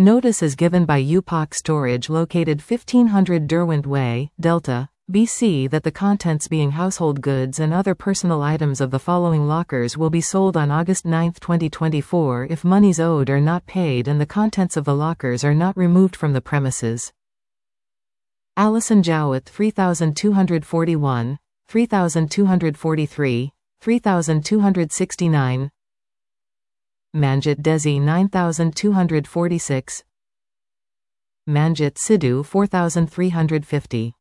Notice is given by UPOC Storage located 1500 Derwent Way, Delta, BC that the contents being household goods and other personal items of the following lockers will be sold on August 9, 2024 if monies owed are not paid and the contents of the lockers are not removed from the premises. Alison Jowett 3241, 3243, 3269. Manjit Desi 9246. Manjit Sidhu 4350.